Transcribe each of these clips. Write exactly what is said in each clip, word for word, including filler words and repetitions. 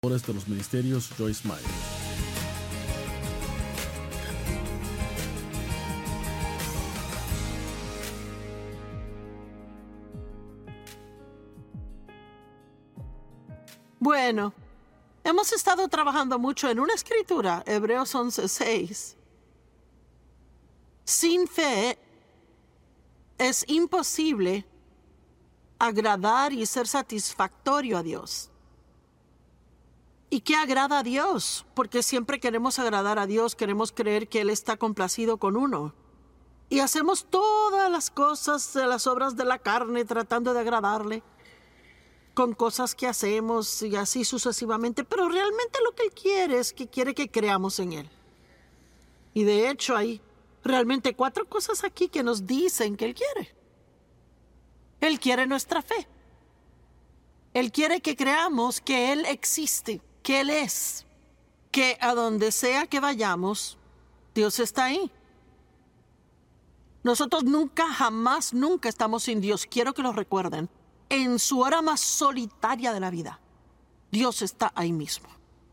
De los ministerios Joyce Meyer. Bueno, hemos estado trabajando mucho en una escritura, Hebreos once seis. Sin fe es imposible agradar y ser satisfactorio a Dios. ¿Y qué agrada a Dios? Porque siempre queremos agradar a Dios, queremos creer que Él está complacido con uno. Y hacemos todas las cosas de las obras de la carne tratando de agradarle, con cosas que hacemos y así sucesivamente. Pero realmente lo que Él quiere es que quiere que creamos en Él. Y de hecho hay realmente cuatro cosas aquí que nos dicen que Él quiere. Él quiere nuestra fe. Él quiere que creamos que Él existe, que Él es, que a donde sea que vayamos, Dios está ahí. Nosotros nunca, jamás, nunca estamos sin Dios. Quiero que lo recuerden. En su hora más solitaria de la vida, Dios está ahí mismo.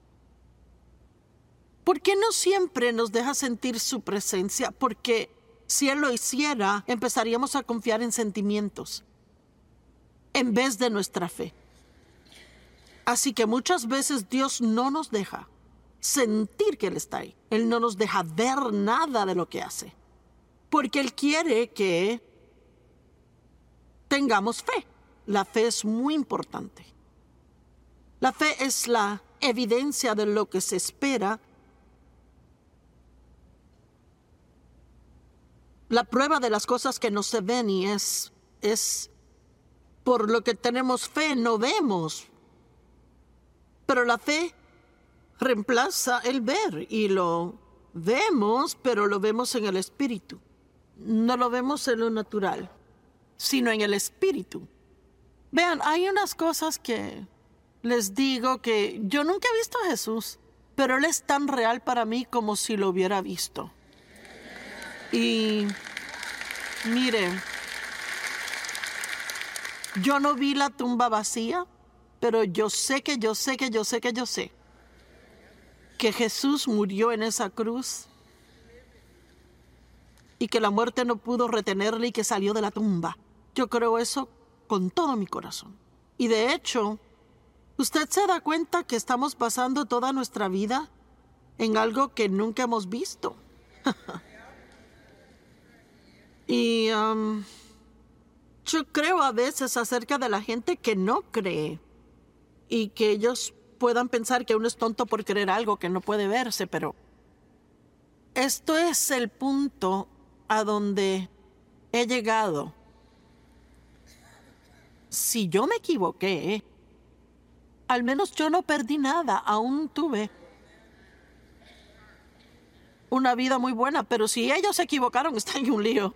¿Por qué no siempre nos deja sentir su presencia? Porque si Él lo hiciera, empezaríamos a confiar en sentimientos en vez de nuestra fe. Así que muchas veces Dios no nos deja sentir que Él está ahí. Él no nos deja ver nada de lo que hace. Porque Él quiere que tengamos fe. La fe es muy importante. La fe es la evidencia de lo que se espera. La prueba de las cosas que no se ven y es, es por lo que tenemos fe, no vemos. Pero la fe reemplaza el ver y lo vemos, pero lo vemos en el espíritu. No lo vemos en lo natural, sino en el espíritu. Vean, hay unas cosas que les digo que yo nunca he visto a Jesús, pero Él es tan real para mí como si lo hubiera visto. Y miren, yo no vi la tumba vacía, pero yo sé que yo sé que yo sé que yo sé que Jesús murió en esa cruz y que la muerte no pudo retenerle y que salió de la tumba. Yo creo eso con todo mi corazón. Y de hecho, usted se da cuenta que estamos pasando toda nuestra vida en algo que nunca hemos visto. y um, yo creo a veces acerca de la gente que no cree y que ellos puedan pensar que uno es tonto por creer algo que no puede verse, pero esto es el punto a donde he llegado. Si yo me equivoqué, al menos yo no perdí nada, aún tuve una vida muy buena, pero si ellos se equivocaron, están en un lío.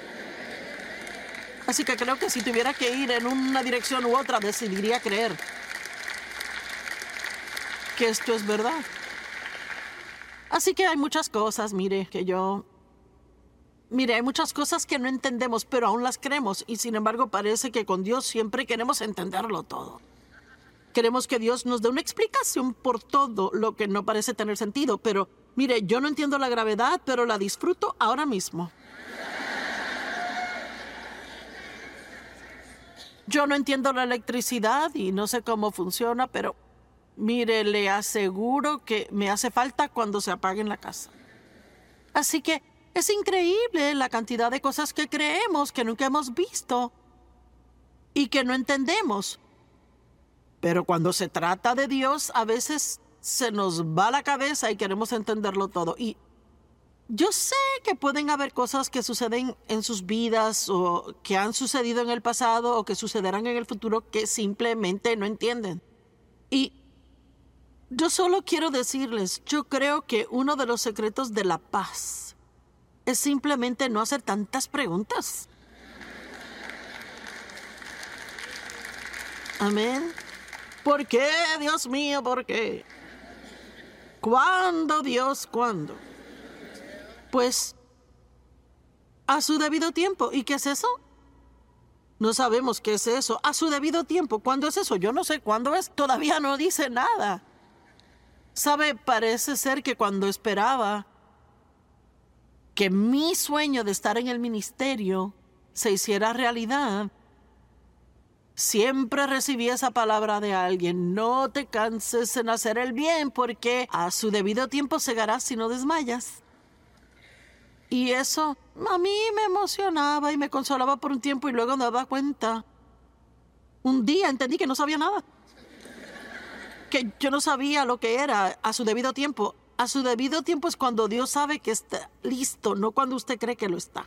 Así que creo que si tuviera que ir en una dirección u otra, decidiría creer que esto es verdad. Así que hay muchas cosas, mire, que yo... Mire, hay muchas cosas que no entendemos, pero aún las creemos. Y sin embargo, parece que con Dios siempre queremos entenderlo todo. Queremos que Dios nos dé una explicación por todo lo que no parece tener sentido. Pero, mire, yo no entiendo la gravedad, pero la disfruto ahora mismo. Yo no entiendo la electricidad y no sé cómo funciona, pero... Mire, le aseguro que me hace falta cuando se apague en la casa. Así que es increíble la cantidad de cosas que creemos que nunca hemos visto y que no entendemos. Pero cuando se trata de Dios, a veces se nos va la cabeza y queremos entenderlo todo. Y yo sé que pueden haber cosas que suceden en sus vidas o que han sucedido en el pasado o que sucederán en el futuro que simplemente no entienden. Y yo solo quiero decirles, yo creo que uno de los secretos de la paz es simplemente no hacer tantas preguntas. Amén. ¿Por qué, Dios mío? ¿Por qué? ¿Cuándo, Dios? ¿Cuándo? Pues a su debido tiempo. ¿Y qué es eso? No sabemos qué es eso. A su debido tiempo. ¿Cuándo es eso? Yo no sé cuándo es. Todavía no dice nada. Sabe, parece ser que cuando esperaba que mi sueño de estar en el ministerio se hiciera realidad, siempre recibí esa palabra de alguien: no te canses en hacer el bien, porque a su debido tiempo segarás si no desmayas. Y eso a mí me emocionaba y me consolaba por un tiempo, y luego me daba cuenta. Un día entendí que no sabía nada. Que yo no sabía lo que era a su debido tiempo. A su debido tiempo es cuando Dios sabe que está listo, no cuando usted cree que lo está.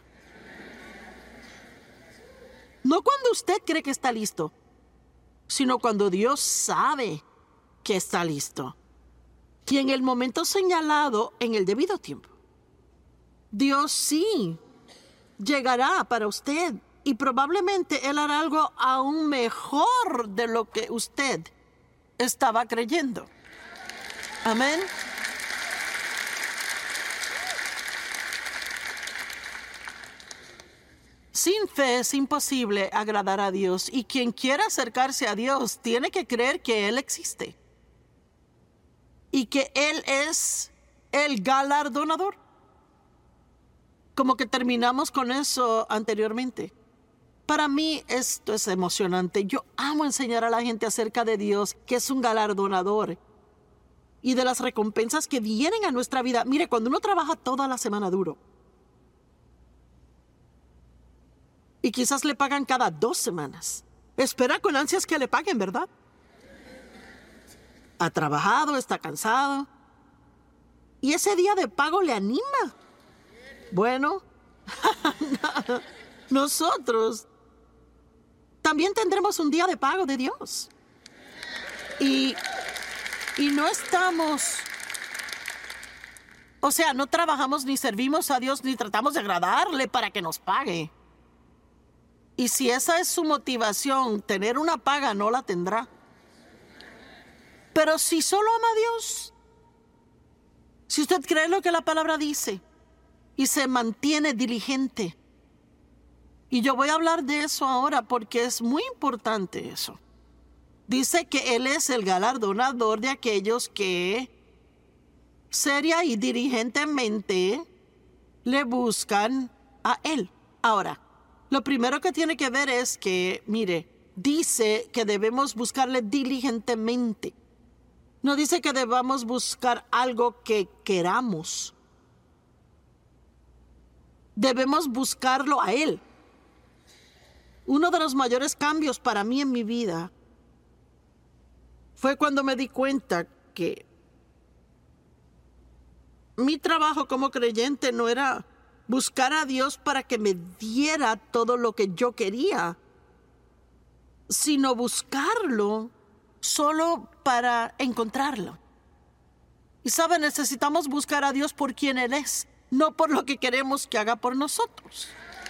No cuando usted cree que está listo, sino cuando Dios sabe que está listo. Y en el momento señalado, en el debido tiempo, Dios sí llegará para usted, y probablemente Él hará algo aún mejor de lo que usted estaba creyendo. Amén. Sin fe es imposible agradar a Dios, y quien quiera acercarse a Dios tiene que creer que Él existe y que Él es el galardonador. Como que terminamos con eso anteriormente. Para mí esto es emocionante. Yo amo enseñar a la gente acerca de Dios, que es un galardonador, y de las recompensas que vienen a nuestra vida. Mire, cuando uno trabaja toda la semana duro, y quizás le pagan cada dos semanas, espera con ansias que le paguen, ¿verdad? Ha trabajado, está cansado, y ese día de pago le anima. Bueno, nosotros también tendremos un día de pago de Dios. Y, y no estamos, o sea, no trabajamos ni servimos a Dios ni tratamos de agradarle para que nos pague. Y si esa es su motivación, tener una paga, no la tendrá. Pero si solo ama a Dios, si usted cree lo que la palabra dice y se mantiene diligente, y yo voy a hablar de eso ahora porque es muy importante eso. Dice que Él es el galardonador de aquellos que seria y diligentemente le buscan a Él. Ahora, lo primero que tiene que ver es que, mire, dice que debemos buscarle diligentemente. No dice que debamos buscar algo que queramos. Debemos buscarlo a Él. Uno de los mayores cambios para mí en mi vida fue cuando me di cuenta que mi trabajo como creyente no era buscar a Dios para que me diera todo lo que yo quería, sino buscarlo solo para encontrarlo. Y sabe, necesitamos buscar a Dios por quien Él es, no por lo que queremos que haga por nosotros.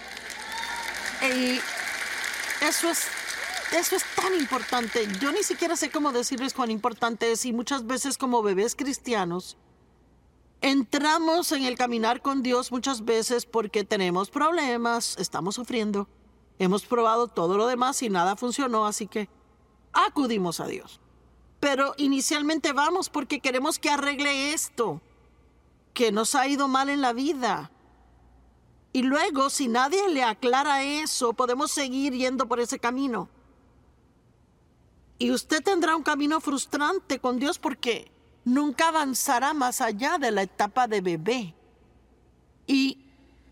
Y eso es, eso es tan importante. Yo ni siquiera sé cómo decirles cuán importante es, y muchas veces como bebés cristianos entramos en el caminar con Dios muchas veces porque tenemos problemas, estamos sufriendo, hemos probado todo lo demás y nada funcionó, así que acudimos a Dios. Pero inicialmente vamos porque queremos que arregle esto, que nos ha ido mal en la vida. Y luego, si nadie le aclara eso, podemos seguir yendo por ese camino. Y usted tendrá un camino frustrante con Dios porque nunca avanzará más allá de la etapa de bebé. Y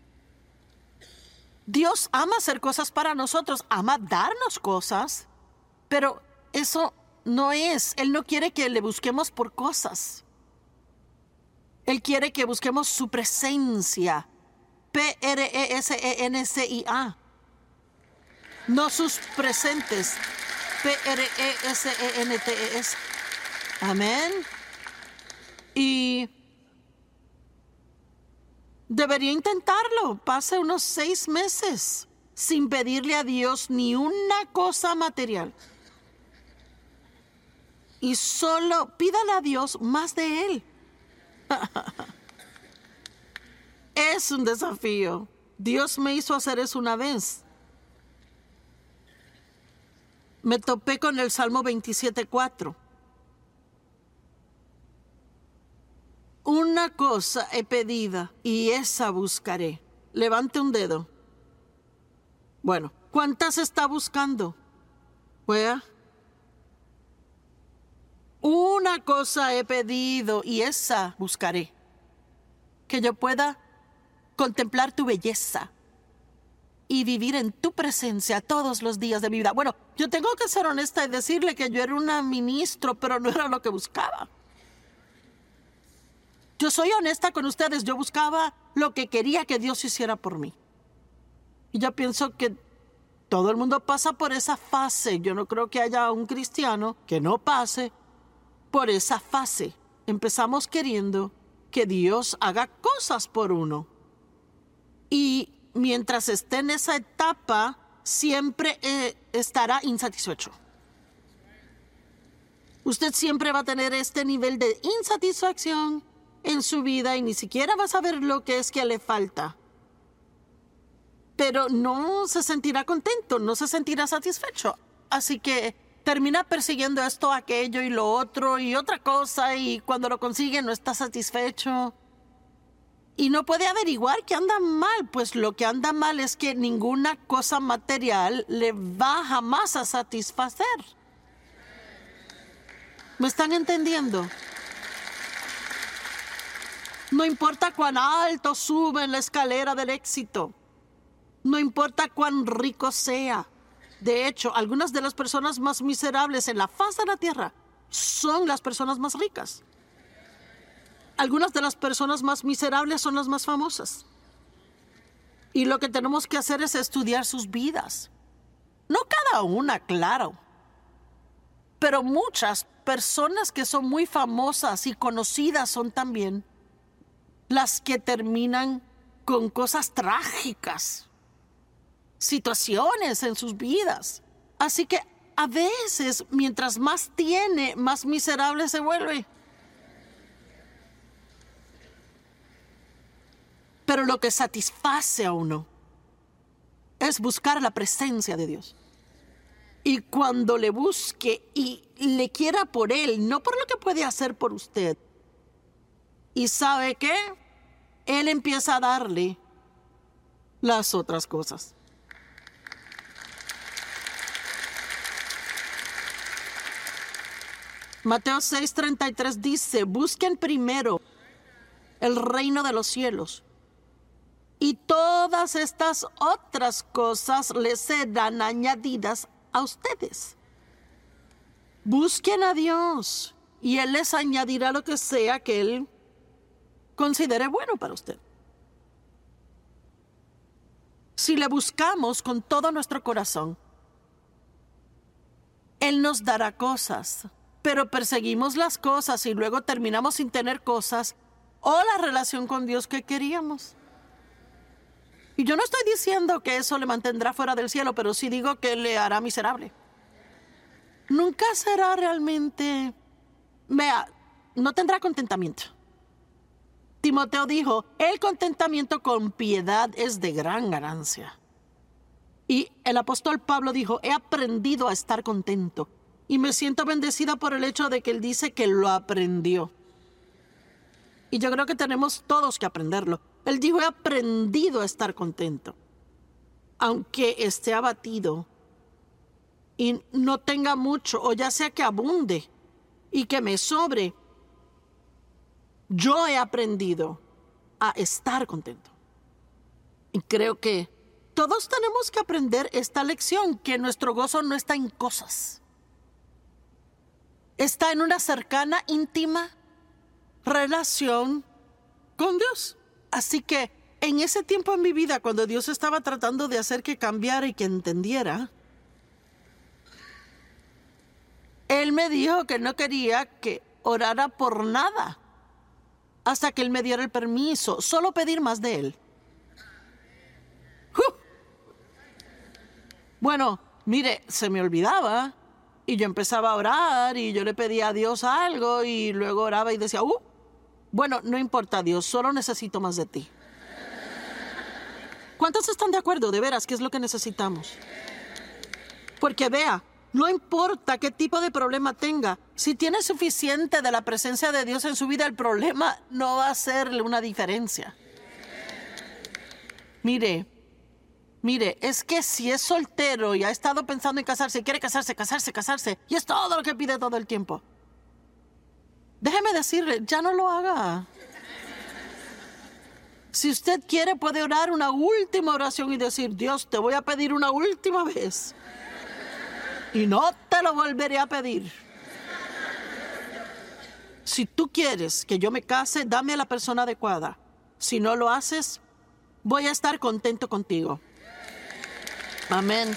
Dios ama hacer cosas para nosotros, ama darnos cosas, pero eso no es. Él no quiere que le busquemos por cosas. Él quiere que busquemos su presencia. P R E S E N C I A. No sus presentes. P R E S E N T E S. Amén. Y debería intentarlo. Pase unos seis meses sin pedirle a Dios ni una cosa material. Y solo pídale a Dios más de Él. Es un desafío. Dios me hizo hacer eso una vez. Me topé con el Salmo veintisiete cuatro. una cosa he pedido y esa buscaré. Levante un dedo. Bueno, ¿cuántas está buscando? ¿Wea? Una cosa he pedido y esa buscaré. Que yo pueda contemplar tu belleza y vivir en tu presencia todos los días de mi vida. Bueno, yo tengo que ser honesta y decirle que yo era una ministro, pero no era lo que buscaba. Yo soy honesta con ustedes, yo buscaba lo que quería que Dios hiciera por mí. Y yo pienso que todo el mundo pasa por esa fase. Yo no creo que haya un cristiano que no pase por esa fase. Empezamos queriendo que Dios haga cosas por uno. Y mientras esté en esa etapa, siempre eh, estará insatisfecho. Usted siempre va a tener este nivel de insatisfacción en su vida y ni siquiera va a saber lo que es que le falta. Pero no se sentirá contento, no se sentirá satisfecho. Así que termina persiguiendo esto, aquello y lo otro y otra cosa, y cuando lo consigue no está satisfecho. Y no puede averiguar qué anda mal, pues lo que anda mal es que ninguna cosa material le va jamás a satisfacer. ¿Me están entendiendo? No importa cuán alto sube en la escalera del éxito. No importa cuán rico sea. De hecho, algunas de las personas más miserables en la faz de la tierra son las personas más ricas. Algunas de las personas más miserables son las más famosas. Y lo que tenemos que hacer es estudiar sus vidas. No cada una, claro. Pero muchas personas que son muy famosas y conocidas son también las que terminan con cosas trágicas, situaciones en sus vidas. Así que a veces, mientras más tiene, más miserable se vuelve. Pero lo que satisface a uno es buscar la presencia de Dios. Y cuando le busque y le quiera por Él, no por lo que puede hacer por usted. ¿Y sabe qué? Él empieza a darle las otras cosas. Mateo seis treinta y tres dice: busquen primero el reino de los cielos, y todas estas otras cosas les serán añadidas a ustedes. Busquen a Dios y Él les añadirá lo que sea que Él considere bueno para usted. Si le buscamos con todo nuestro corazón, Él nos dará cosas, pero perseguimos las cosas y luego terminamos sin tener cosas o la relación con Dios que queríamos. Y yo no estoy diciendo que eso le mantendrá fuera del cielo, pero sí digo que le hará miserable. Nunca será realmente... Vea, no tendrá contentamiento. Timoteo dijo, el contentamiento con piedad es de gran ganancia. Y el apóstol Pablo dijo, he aprendido a estar contento. Y me siento bendecida por el hecho de que él dice que lo aprendió. Y yo creo que tenemos todos que aprenderlo. Él dijo, he aprendido a estar contento. Aunque esté abatido y no tenga mucho, o ya sea que abunde y que me sobre, yo he aprendido a estar contento. Y creo que todos tenemos que aprender esta lección, que nuestro gozo no está en cosas. Está en una cercana, íntima relación con Dios. Así que en ese tiempo en mi vida, cuando Dios estaba tratando de hacer que cambiara y que entendiera, Él me dijo que no quería que orara por nada hasta que Él me diera el permiso, solo pedir más de Él. ¡Uh! Bueno, mire, se me olvidaba y yo empezaba a orar y yo le pedía a Dios algo y luego oraba y decía, ¡uh! Bueno, no importa, Dios, solo necesito más de ti. ¿Cuántos están de acuerdo, de veras, qué es lo que necesitamos? Porque vea, No importa qué tipo de problema tenga. Si tiene suficiente de la presencia de Dios en su vida, el problema no va a hacerle una diferencia. Mire, mire, es que si es soltero y ha estado pensando en casarse, quiere casarse, casarse, casarse, y es todo lo que pide todo el tiempo. Déjeme decirle, ya no lo haga. Si usted quiere, puede orar una última oración y decir, Dios, te voy a pedir una última vez. Y no te lo volveré a pedir. Si tú quieres que yo me case, dame a la persona adecuada. Si no lo haces, voy a estar contento contigo. Amén.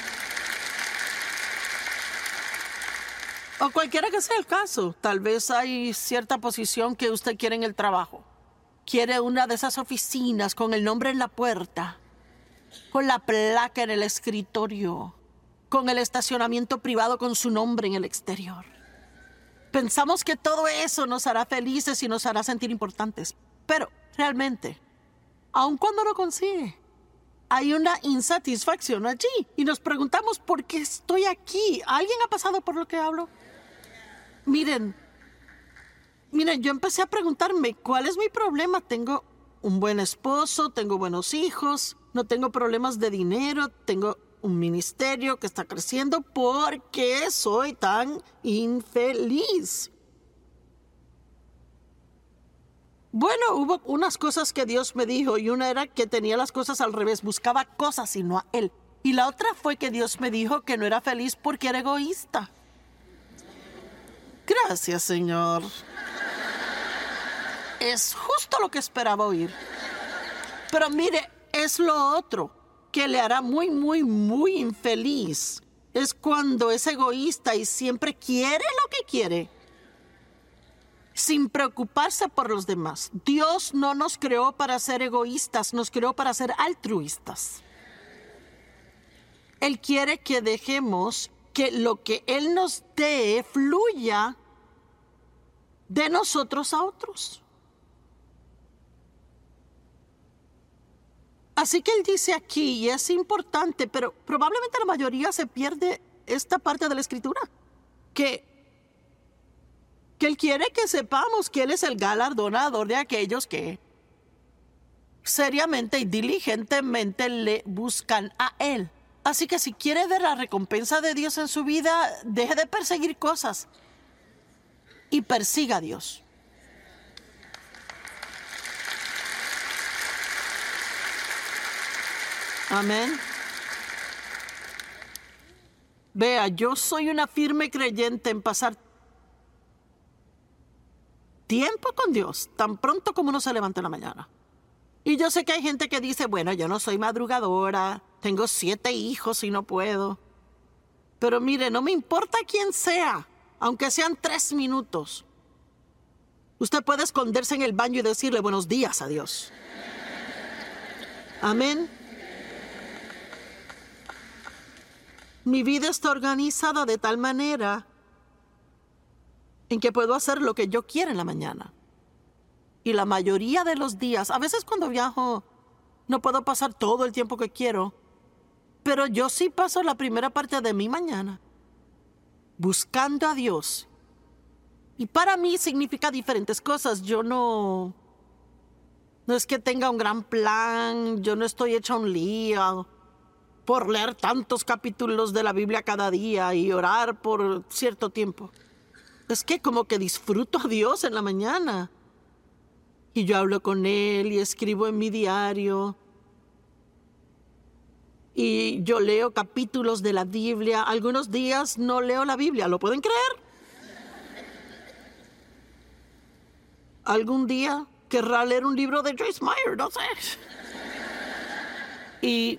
O cualquiera que sea el caso. Tal vez hay cierta posición que usted quiere en el trabajo. Quiere una de esas oficinas con el nombre en la puerta, con la placa en el escritorio, con el estacionamiento privado con su nombre en el exterior. Pensamos que todo eso nos hará felices y nos hará sentir importantes. Pero realmente, aun cuando lo consigue, hay una insatisfacción allí. Y nos preguntamos, ¿por qué estoy aquí? ¿Alguien ha pasado por lo que hablo? Miren, miren, yo empecé a preguntarme, ¿cuál es mi problema? Tengo un buen esposo, tengo buenos hijos, no tengo problemas de dinero, tengo un ministerio que está creciendo. ¿Por qué soy tan infeliz? Bueno, hubo unas cosas que Dios me dijo y una era que tenía las cosas al revés, buscaba cosas y no a Él. Y la otra fue que Dios me dijo que no era feliz porque era egoísta. Gracias, Señor. Es justo lo que esperaba oír. Pero mire, es lo otro que le hará muy, muy, muy infeliz. Es cuando es egoísta y siempre quiere lo que quiere, sin preocuparse por los demás. Dios no nos creó para ser egoístas, nos creó para ser altruistas. Él quiere que dejemos que lo que Él nos dé fluya de nosotros a otros. Así que Él dice aquí, y es importante, pero probablemente la mayoría se pierde esta parte de la Escritura, que que Él quiere que sepamos que Él es el galardonador de aquellos que seriamente y diligentemente le buscan a Él. Así que si quiere ver la recompensa de Dios en su vida, deje de perseguir cosas y persiga a Dios. Amén. Vea, yo soy una firme creyente en pasar tiempo con Dios, tan pronto como uno se levanta en la mañana. Y yo sé que hay gente que dice, bueno, yo no soy madrugadora, tengo siete hijos y no puedo. Pero mire, no me importa quién sea, aunque sean tres minutos. Usted puede esconderse en el baño y decirle buenos días a Dios. Amén. Mi vida está organizada de tal manera en que puedo hacer lo que yo quiera en la mañana. Y la mayoría de los días, a veces cuando viajo, no puedo pasar todo el tiempo que quiero, pero yo sí paso la primera parte de mi mañana buscando a Dios. Y para mí significa diferentes cosas. Yo no... No es que tenga un gran plan, yo no estoy hecha un lío por leer tantos capítulos de la Biblia cada día y orar por cierto tiempo. Es que como que disfruto a Dios en la mañana. Y yo hablo con Él y escribo en mi diario. Y yo leo capítulos de la Biblia. Algunos días no leo la Biblia, ¿lo pueden creer? Algún día querrá leer un libro de Joyce Meyer, no sé. Y,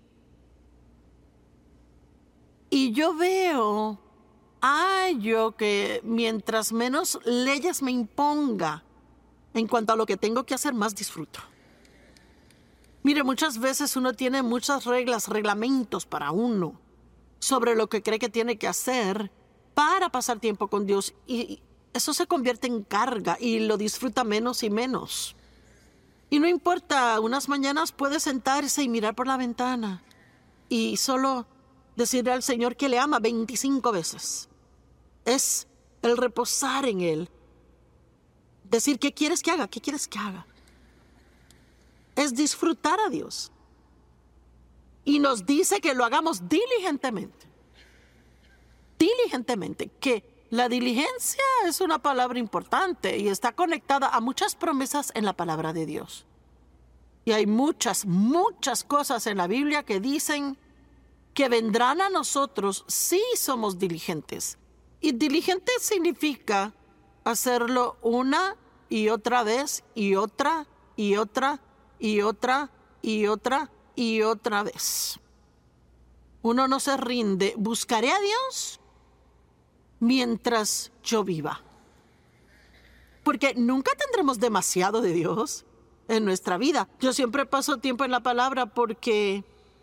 y yo veo... Ay, yo que mientras menos leyes me imponga en cuanto a lo que tengo que hacer, más disfruto. Mire, muchas veces uno tiene muchas reglas, reglamentos para uno sobre lo que cree que tiene que hacer para pasar tiempo con Dios. Y eso se convierte en carga y lo disfruta menos y menos. Y no importa, unas mañanas puede sentarse y mirar por la ventana y solo decirle al Señor que le ama veinticinco veces. Es el reposar en Él. Decir, ¿qué quieres que haga? ¿Qué quieres que haga? Es disfrutar a Dios. Y nos dice que lo hagamos diligentemente. Diligentemente. Que la diligencia es una palabra importante y está conectada a muchas promesas en la palabra de Dios. Y hay muchas, muchas cosas en la Biblia que dicen que vendrán a nosotros si somos diligentes. Y diligente significa hacerlo una y otra vez y otra y otra y otra y otra y otra vez. Uno no se rinde. Buscaré a Dios mientras yo viva. Porque nunca tendremos demasiado de Dios en nuestra vida. Yo siempre paso tiempo en la palabra porque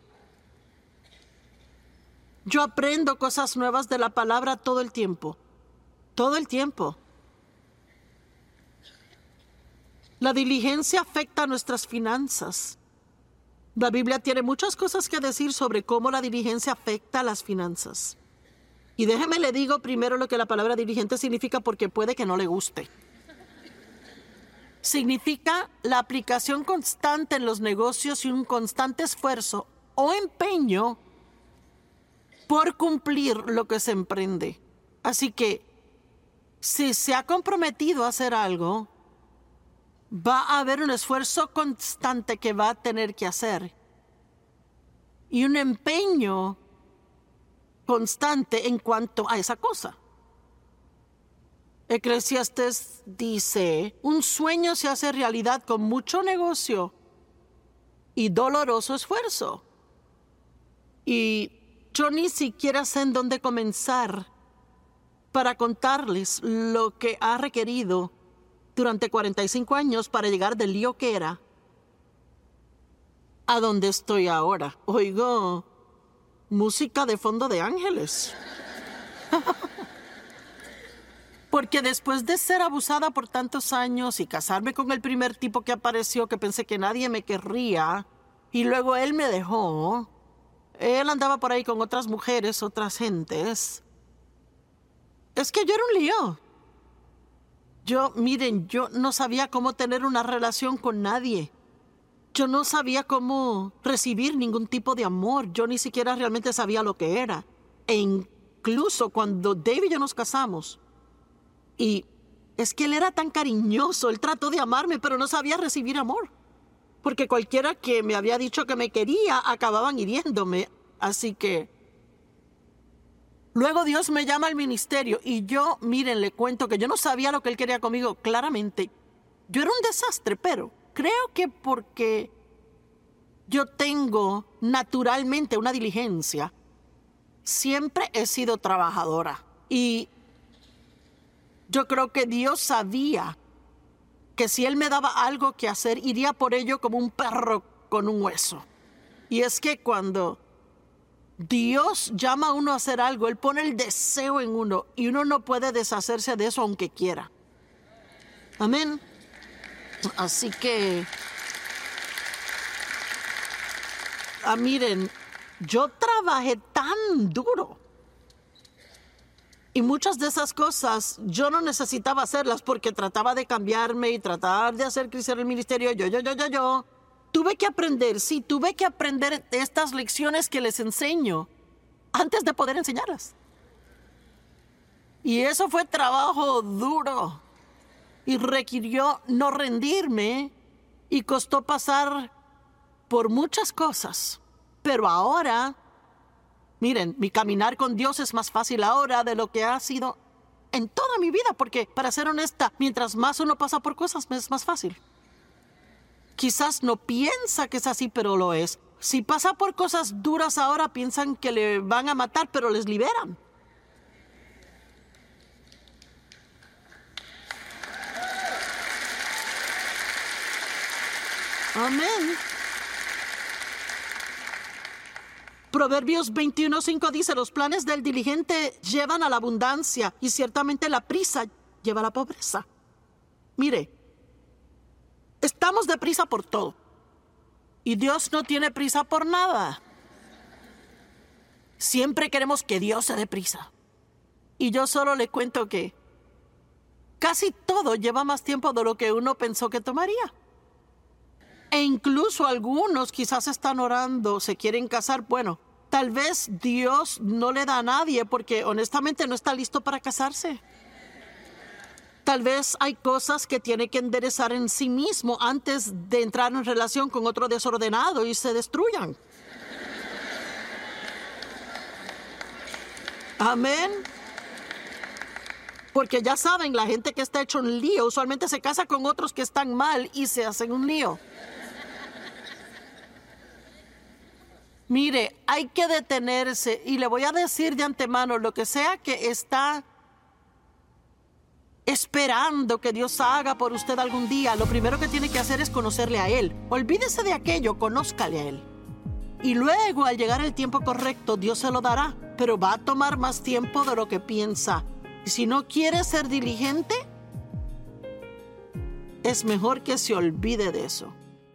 yo aprendo cosas nuevas de la palabra todo el tiempo. Todo el tiempo. La diligencia afecta a nuestras finanzas. La Biblia tiene muchas cosas que decir sobre cómo la diligencia afecta a las finanzas. Y déjeme le digo primero lo que la palabra diligente significa porque puede que no le guste. Significa la aplicación constante en los negocios y un constante esfuerzo o empeño por cumplir lo que se emprende. Así que, si se ha comprometido a hacer algo, va a haber un esfuerzo constante que va a tener que hacer. Y un empeño constante en cuanto a esa cosa. Eclesiastés dice, un sueño se hace realidad con mucho negocio y doloroso esfuerzo. Y yo ni siquiera sé en dónde comenzar para contarles lo que ha requerido durante cuarenta y cinco años para llegar del lío que era a donde estoy ahora. Oigo música de fondo de ángeles. Porque después de ser abusada por tantos años y casarme con el primer tipo que apareció que pensé que nadie me querría, y luego él me dejó, él andaba por ahí con otras mujeres, otras gentes. Es que yo era un lío. Yo, miren, yo no sabía cómo tener una relación con nadie. Yo no sabía cómo recibir ningún tipo de amor. Yo ni siquiera realmente sabía lo que era. E incluso cuando Dave y yo nos casamos, y es que él era tan cariñoso, él trató de amarme, pero no sabía recibir amor. Porque cualquiera que me había dicho que me quería, acababan hiriéndome. Así que luego Dios me llama al ministerio y yo, miren, le cuento que yo no sabía lo que Él quería conmigo, claramente. Yo era un desastre, pero creo que porque yo tengo naturalmente una diligencia, siempre he sido trabajadora. Y yo creo que Dios sabía que si Él me daba algo que hacer, iría por ello como un perro con un hueso. Y es que cuando Dios llama a uno a hacer algo, Él pone el deseo en uno y uno no puede deshacerse de eso aunque quiera. Amén. Así que, ah, miren, yo trabajé tan duro y muchas de esas cosas yo no necesitaba hacerlas porque trataba de cambiarme y tratar de hacer crecer el ministerio. Yo, yo, yo, yo, yo. Tuve que aprender, sí, tuve que aprender estas lecciones que les enseño antes de poder enseñarlas. Y eso fue trabajo duro y requirió no rendirme y costó pasar por muchas cosas. Pero ahora, miren, mi caminar con Dios es más fácil ahora de lo que ha sido en toda mi vida, porque para ser honesta, mientras más uno pasa por cosas, es más fácil. Quizás no piensa que es así, pero lo es. Si pasa por cosas duras ahora, piensan que le van a matar, pero les liberan. Amén. Proverbios veintiuno cinco dice, los planes del diligente llevan a la abundancia y ciertamente la prisa lleva a la pobreza. Mire, estamos deprisa por todo y Dios no tiene prisa por nada. Siempre queremos que Dios se dé prisa. Y yo solo le cuento que casi todo lleva más tiempo de lo que uno pensó que tomaría. E incluso algunos quizás están orando, se quieren casar. Bueno, tal vez Dios no le da a nadie porque honestamente no está listo para casarse. Tal vez hay cosas que tiene que enderezar en sí mismo antes de entrar en relación con otro desordenado y se destruyan. Amén. Porque ya saben, la gente que está hecho un lío usualmente se casa con otros que están mal y se hacen un lío. Mire, hay que detenerse y le voy a decir de antemano, lo que sea que está esperando que Dios haga por usted algún día, lo primero que tiene que hacer es conocerle a Él. Olvídese de aquello, conózcale a Él. Y luego, al llegar el tiempo correcto, Dios se lo dará, pero va a tomar más tiempo de lo que piensa. Y si no quiere ser diligente, es mejor que se olvide de eso.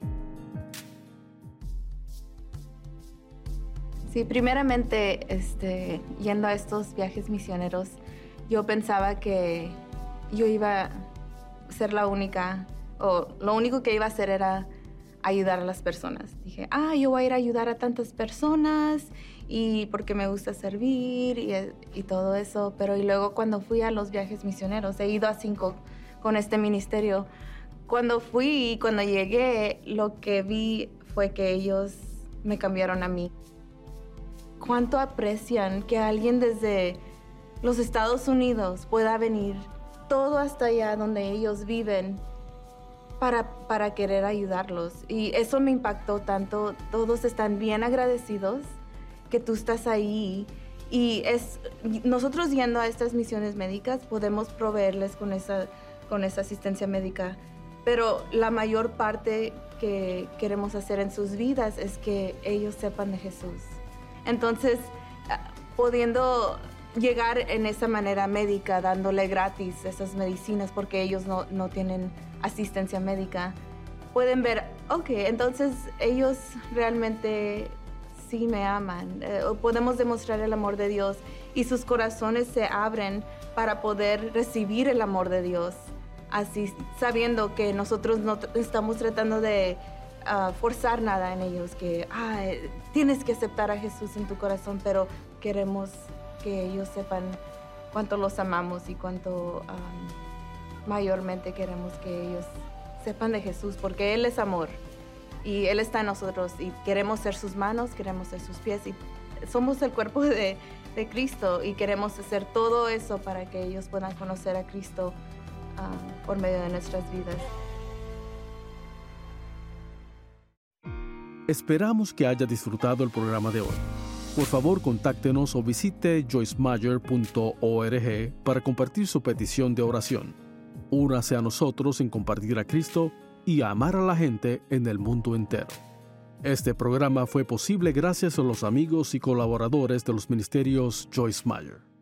Sí, primeramente, este, yendo a estos viajes misioneros, yo pensaba que yo iba a ser la única, o lo único que iba a hacer era ayudar a las personas. Dije, ah, yo voy a ir a ayudar a tantas personas y porque me gusta servir y, y todo eso. Pero y luego cuando fui a los viajes misioneros, he ido a cinco con este ministerio. Cuando fui y cuando llegué, lo que vi fue que ellos me cambiaron a mí. Cuánto aprecian que alguien desde los Estados Unidos pueda venir todo hasta allá donde ellos viven para, para querer ayudarlos. Y eso me impactó tanto. Todos están bien agradecidos que tú estás ahí. Y es, nosotros yendo a estas misiones médicas podemos proveerles con esa, con esa asistencia médica. Pero la mayor parte que queremos hacer en sus vidas es que ellos sepan de Jesús. Entonces, pudiendo llegar en esa manera médica, dándole gratis esas medicinas porque ellos no, no tienen asistencia médica, pueden ver, ok, entonces ellos realmente sí me aman. Eh, podemos demostrar el amor de Dios y sus corazones se abren para poder recibir el amor de Dios, así sabiendo que nosotros no estamos tratando de Uh, forzar nada en ellos, que ah, tienes que aceptar a Jesús en tu corazón, pero queremos que ellos sepan cuánto los amamos y cuánto um, mayormente queremos que ellos sepan de Jesús, porque Él es amor y Él está en nosotros y queremos ser sus manos, queremos ser sus pies y somos el cuerpo de, de Cristo y queremos hacer todo eso para que ellos puedan conocer a Cristo um, por medio de nuestras vidas. Esperamos que haya disfrutado el programa de hoy. Por favor, contáctenos o visite joyce meyer punto org para compartir su petición de oración. Únase a nosotros en compartir a Cristo y a amar a la gente en el mundo entero. Este programa fue posible gracias a los amigos y colaboradores de los ministerios Joyce Meyer.